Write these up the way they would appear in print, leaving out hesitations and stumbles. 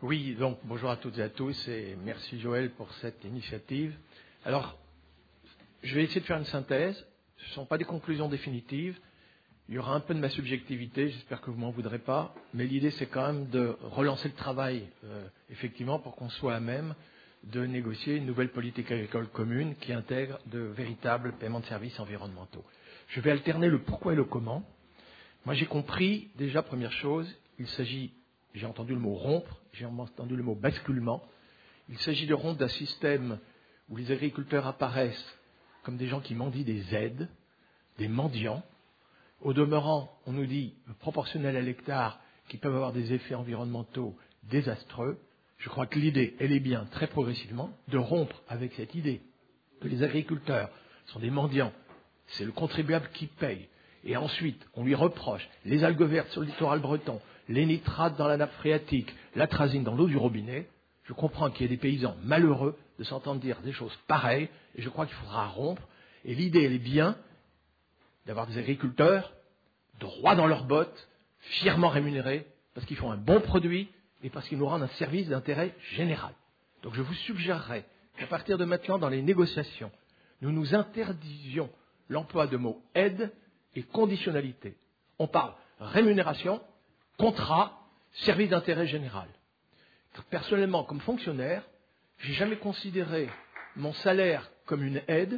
Oui, donc bonjour à toutes et à tous et merci Joël pour cette initiative. Alors, je vais essayer de faire une synthèse. Ce ne sont pas des conclusions définitives. Il y aura un peu de ma subjectivité, j'espère que vous ne m'en voudrez pas. Mais l'idée, c'est quand même de relancer le travail, effectivement, pour qu'on soit à même de négocier une nouvelle politique agricole commune qui intègre de véritables paiements de services environnementaux. Je vais alterner le pourquoi et le comment. Moi, j'ai compris, déjà, première chose, il s'agit, j'ai entendu le mot rompre, j'ai entendu le mot basculement. Il s'agit de rompre d'un système où les agriculteurs apparaissent comme des gens qui mendient des aides, des mendiants. Au demeurant, on nous dit, proportionnel à l'hectare, qui peuvent avoir des effets environnementaux désastreux. Je crois que l'idée, elle est bien, très progressivement, de rompre avec cette idée que les agriculteurs sont des mendiants. C'est le contribuable qui paye. Et ensuite, on lui reproche les algues vertes sur le littoral breton, les nitrates dans la nappe phréatique, l'atrazine dans l'eau du robinet. Je comprends qu'il y ait des paysans malheureux de s'entendre dire des choses pareilles, et je crois qu'il faudra rompre. Et l'idée, elle est bien d'avoir des agriculteurs droits dans leurs bottes, fièrement rémunérés, parce qu'ils font un bon produit et parce qu'ils nous rendent un service d'intérêt général. Donc je vous suggérerais qu'à partir de maintenant, dans les négociations, nous nous interdisions l'emploi de mots aide et conditionnalité. On parle rémunération, contrat, service d'intérêt général. Personnellement, comme fonctionnaire, je n'ai jamais considéré mon salaire comme une aide.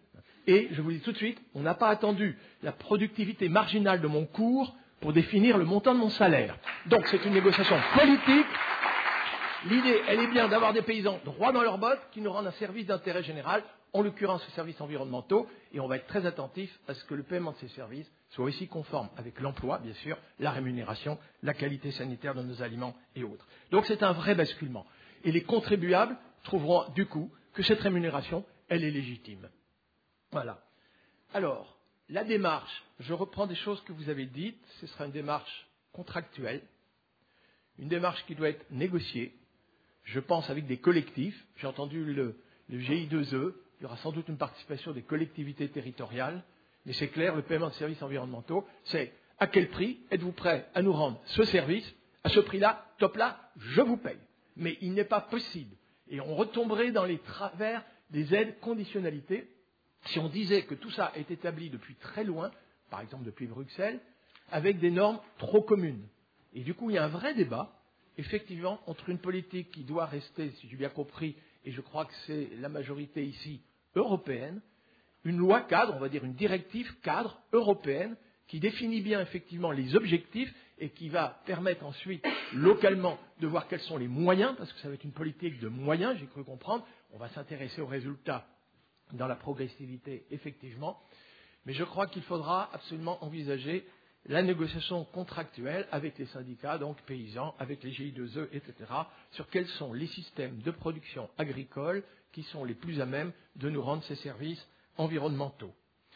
Et je vous dis tout de suite, on n'a pas attendu la productivité marginale de mon cours pour définir le montant de mon salaire. Donc c'est une négociation politique. L'idée, elle est bien d'avoir des paysans droits dans leurs bottes qui nous rendent un service d'intérêt général, en l'occurrence les services environnementaux, et on va être très attentif à ce que le paiement de ces services soit aussi conforme avec l'emploi, bien sûr, la rémunération, la qualité sanitaire de nos aliments et autres. Donc c'est un vrai basculement. Et les contribuables trouveront du coup que cette rémunération, elle est légitime. Voilà. Alors, la démarche, je reprends des choses que vous avez dites, ce sera une démarche contractuelle, une démarche qui doit être négociée, je pense avec des collectifs, j'ai entendu le GI2E, il y aura sans doute une participation des collectivités territoriales, mais c'est clair, le paiement de services environnementaux, c'est à quel prix êtes-vous prêt à nous rendre ce service, à ce prix-là, top là, je vous paye. Mais il n'est pas possible, et on retomberait dans les travers des aides conditionnalités, si on disait que tout ça est établi depuis très loin, par exemple depuis Bruxelles, avec des normes trop communes. Et du coup, il y a un vrai débat, effectivement, entre une politique qui doit rester, si j'ai bien compris, et je crois que c'est la majorité ici, européenne, une loi cadre, on va dire une directive cadre européenne, qui définit bien effectivement les objectifs et qui va permettre ensuite, localement, de voir quels sont les moyens, parce que ça va être une politique de moyens, j'ai cru comprendre, on va s'intéresser aux résultats dans la progressivité, effectivement, mais je crois qu'il faudra absolument envisager la négociation contractuelle avec les syndicats, donc paysans, avec les GI2E, etc., sur quels sont les systèmes de production agricole qui sont les plus à même de nous rendre ces services environnementaux.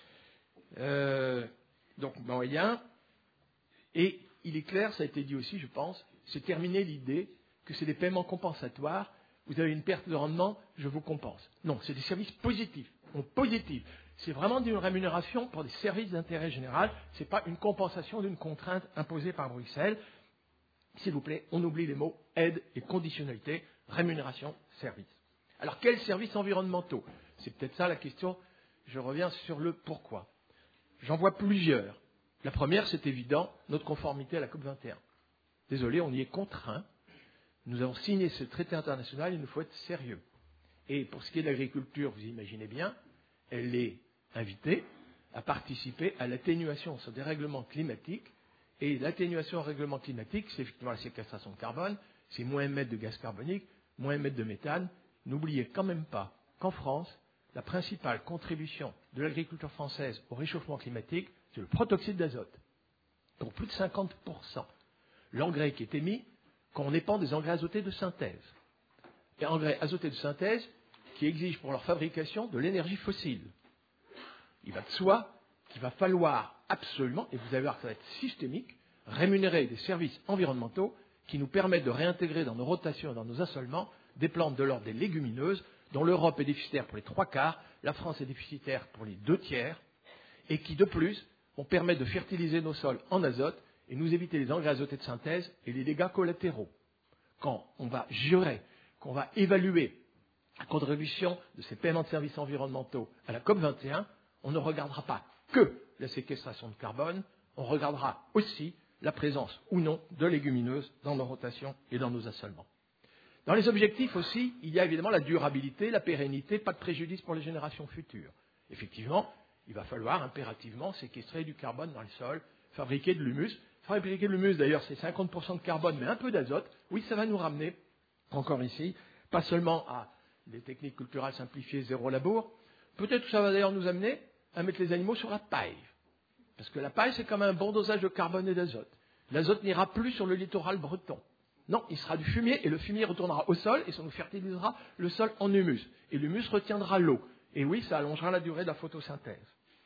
Donc, moyen, et il est clair, ça a été dit aussi, je pense, c'est terminer l'idée que c'est des paiements compensatoires. Vous avez une perte de rendement, je vous compense. Non, c'est des services positifs. Positifs. C'est vraiment une rémunération pour des services d'intérêt général. Ce n'est pas une compensation d'une contrainte imposée par Bruxelles. S'il vous plaît, on oublie les mots aide et conditionnalité, rémunération, service. Alors, quels services environnementaux? C'est peut-être ça la question. Je reviens sur le pourquoi. J'en vois plusieurs. La première, c'est évident, notre conformité à la COP21. Désolé, on y est contraint. Nous avons signé ce traité international, il nous faut être sérieux. Et pour ce qui est de l'agriculture, vous imaginez bien, elle est invitée à participer à l'atténuation sur des règlements climatiques. Et l'atténuation au règlement climatique, c'est effectivement la séquestration de carbone, c'est moins émettre de gaz carbonique, moins émettre de méthane. N'oubliez quand même pas qu'en France, la principale contribution de l'agriculture française au réchauffement climatique, c'est le protoxyde d'azote, pour plus de 50%. L'engrais qui est émis quand on épand des engrais azotés de synthèse. Et engrais azotés de synthèse qui exigent pour leur fabrication de l'énergie fossile. Il va de soi qu'il va falloir absolument, et vous allez voir que ça va être systémique, rémunérer des services environnementaux qui nous permettent de réintégrer dans nos rotations et dans nos assolements des plantes de l'ordre des légumineuses, dont l'Europe est déficitaire pour les 3/4, la France est déficitaire pour les 2/3, et qui de plus vont permettre de fertiliser nos sols en azote et nous éviter les engrais azotés de synthèse et les dégâts collatéraux. quand on va jurer, qu'on va évaluer la contribution de ces paiements de services environnementaux à la COP21, on ne regardera pas que la séquestration de carbone, on regardera aussi la présence ou non de légumineuses dans nos rotations et dans nos assolements. Dans les objectifs aussi, il y a évidemment la durabilité, la pérennité, pas de préjudice pour les générations futures. Effectivement, il va falloir impérativement séquestrer du carbone dans le sol, fabriquer de l'humus. Fabriquer de l'humus, d'ailleurs, c'est 50% de carbone, mais un peu d'azote. Oui, ça va nous ramener, encore ici, pas seulement à des techniques culturales simplifiées, zéro labour. Peut-être que ça va d'ailleurs nous amener à mettre les animaux sur la paille. Parce que la paille, c'est quand même un bon dosage de carbone et d'azote. L'azote n'ira plus sur le littoral breton. Non, il sera du fumier, et le fumier retournera au sol, et ça nous fertilisera le sol en humus. Et l'humus retiendra l'eau. Et oui, ça allongera la durée de la photosynthèse.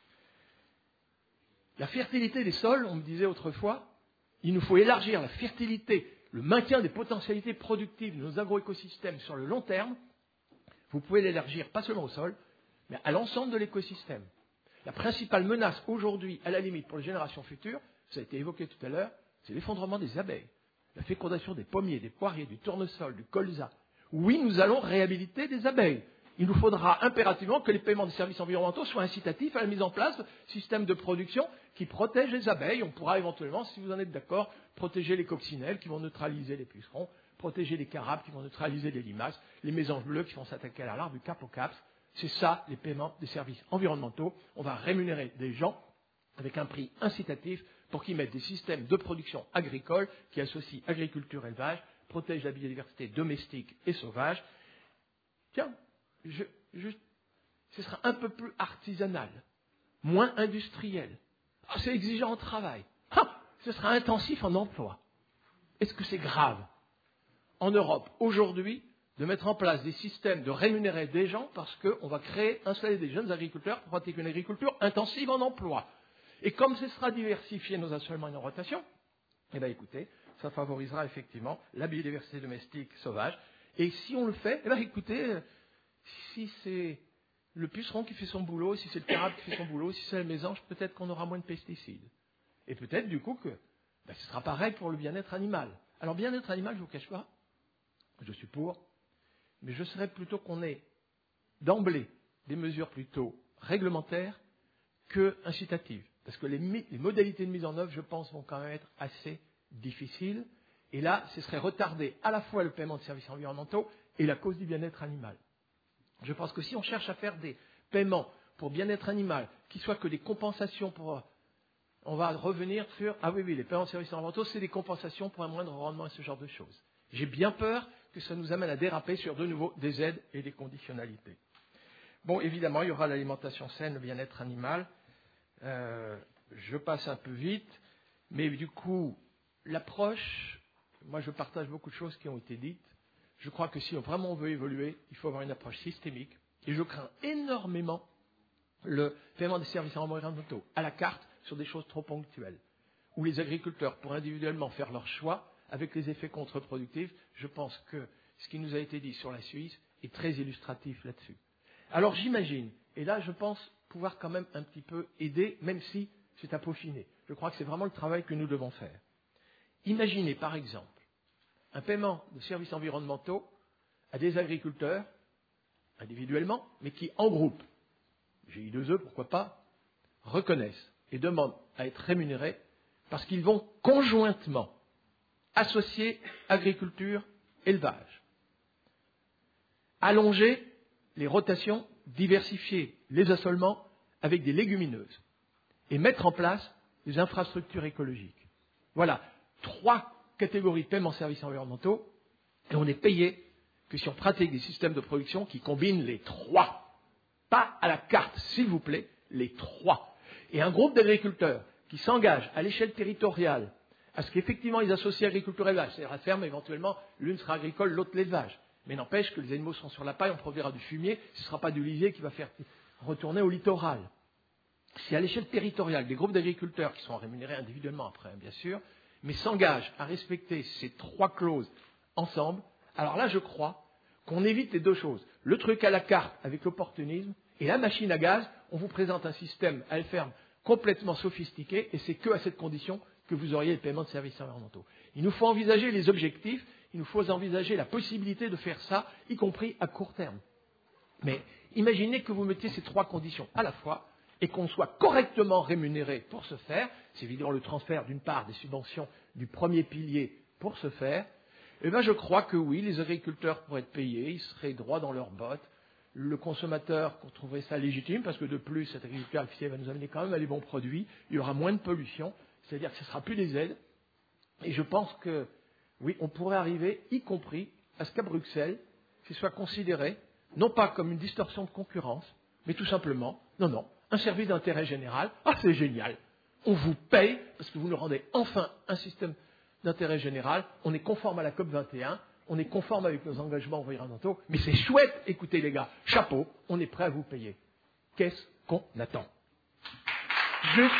La fertilité des sols, on me disait autrefois, il nous faut élargir la fertilité, le maintien des potentialités productives de nos agroécosystèmes sur le long terme. Vous pouvez l'élargir pas seulement au sol, mais à l'ensemble de l'écosystème. La principale menace aujourd'hui, à la limite pour les générations futures, ça a été évoqué tout à l'heure, c'est l'effondrement des abeilles, la fécondation des pommiers, des poiriers, du tournesol, du colza. Oui, nous allons réhabiliter des abeilles. Il nous faudra impérativement que les paiements des services environnementaux soient incitatifs à la mise en place de systèmes de production qui protègent les abeilles. On pourra éventuellement, si vous en êtes d'accord, protéger les coccinelles qui vont neutraliser les pucerons, protéger les carapes qui vont neutraliser les limaces, les mésanges bleus qui vont s'attaquer à la larve du capocaps. C'est ça, les paiements des services environnementaux. On va rémunérer des gens avec un prix incitatif pour qu'ils mettent des systèmes de production agricole qui associent agriculture et élevage, protègent la biodiversité domestique et sauvage. Tiens, ce sera un peu plus artisanal, moins industriel. Ah, c'est exigeant en travail. Ah, ce sera intensif en emploi. Est-ce que c'est grave, en Europe, aujourd'hui, de mettre en place des systèmes de rémunérer des gens parce qu'on va installer des jeunes agriculteurs pour pratiquer une agriculture intensive en emploi. Et comme ce sera diversifié nos assolements et nos rotations, eh bien écoutez, ça favorisera effectivement la biodiversité domestique sauvage. Et si on le fait, eh bien écoutez, si c'est le puceron qui fait son boulot, si c'est le carabe qui fait son boulot, si c'est la mésange, peut-être qu'on aura moins de pesticides. Et peut-être du coup que ce sera pareil pour le bien-être animal. Alors bien-être animal, je ne vous cache pas, je suis pour, mais je serais plutôt qu'on ait d'emblée des mesures plutôt réglementaires que incitatives. Parce que les modalités de mise en œuvre, je pense, vont quand même être assez difficiles. Et là, ce serait retarder à la fois le paiement de services environnementaux et la cause du bien-être animal. Je pense que si on cherche à faire des paiements pour bien-être animal, qui soient que des compensations pour... On va revenir sur... Ah oui, les paiements de services environnementaux, c'est des compensations pour un moindre rendement et ce genre de choses. J'ai bien peur que ça nous amène à déraper sur de nouveau des aides et des conditionnalités. Bon, évidemment, il y aura l'alimentation saine, le bien-être animal. Je passe un peu vite, mais du coup, l'approche, moi je partage beaucoup de choses qui ont été dites. Je crois que si vraiment on veut évoluer, il faut avoir une approche systémique. Et je crains énormément le paiement des services environnementaux à la carte sur des choses trop ponctuelles, où les agriculteurs pourraient individuellement faire leur choix avec les effets contre-productifs. Je pense que ce qui nous a été dit sur la Suisse est très illustratif là-dessus. Alors j'imagine, et là je pense pouvoir quand même un petit peu aider, même si c'est à peaufiner. Je crois que c'est vraiment le travail que nous devons faire. Imaginez par exemple un paiement de services environnementaux à des agriculteurs, individuellement, mais qui en groupe, GI2E pourquoi pas, reconnaissent et demandent à être rémunérés parce qu'ils vont conjointement associer agriculture, élevage, allonger les rotations, diversifier les assolements avec des légumineuses et mettre en place des infrastructures écologiques. Voilà 3 catégories de paiements services environnementaux et on est payé que si on pratique des systèmes de production qui combinent les 3. Pas à la carte, s'il vous plaît, les 3. Et un groupe d'agriculteurs qui s'engage à l'échelle territoriale à ce qu'effectivement ils associent agriculture et élevage. C'est-à-dire à ferme, éventuellement, l'une sera agricole, l'autre l'élevage. Mais n'empêche que les animaux seront sur la paille, on produira du fumier, ce ne sera pas du lisier qui va faire retourner au littoral. Si à l'échelle territoriale, des groupes d'agriculteurs qui sont rémunérés individuellement après, bien sûr, mais s'engagent à respecter ces 3 clauses ensemble, alors là, je crois qu'on évite les 2 choses. Le truc à la carte avec l'opportunisme et la machine à gaz, on vous présente un système à la ferme complètement sophistiqué et c'est que à cette condition que vous auriez le paiement de services environnementaux. Il nous faut envisager les objectifs Il nous faut envisager la possibilité de faire ça, y compris à court terme. Mais imaginez que vous mettiez ces 3 conditions à la fois et qu'on soit correctement rémunéré pour ce faire. C'est évidemment le transfert d'une part des subventions du premier pilier pour ce faire. Eh bien, je crois que oui, les agriculteurs pourraient être payés, ils seraient droits dans leurs bottes. Le consommateur trouverait ça légitime parce que de plus, cet agriculteur artificiel va nous amener quand même à des bons produits. Il y aura moins de pollution, c'est-à-dire que ce ne sera plus des aides. Et je pense que, oui, on pourrait arriver, y compris à ce qu'à Bruxelles, ce soit considéré, non pas comme une distorsion de concurrence, mais tout simplement, non, un service d'intérêt général. Ah, c'est génial. On vous paye parce que vous nous rendez enfin un système d'intérêt général. On est conforme à la COP 21. On est conforme avec nos engagements environnementaux. Mais c'est chouette. Écoutez les gars, chapeau, on est prêt à vous payer. Qu'est-ce qu'on attend? Juste.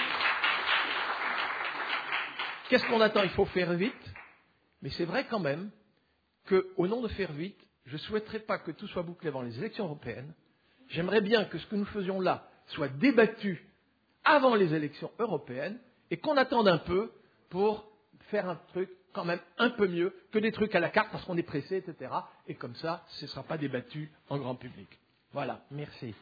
Qu'est-ce qu'on attend? Il faut faire vite. Mais c'est vrai quand même qu'au nom de faire vite, je ne souhaiterais pas que tout soit bouclé avant les élections européennes. J'aimerais bien que ce que nous faisions là soit débattu avant les élections européennes et qu'on attende un peu pour faire un truc quand même un peu mieux que des trucs à la carte parce qu'on est pressé, etc. Et comme ça, ce ne sera pas débattu en grand public. Voilà, merci.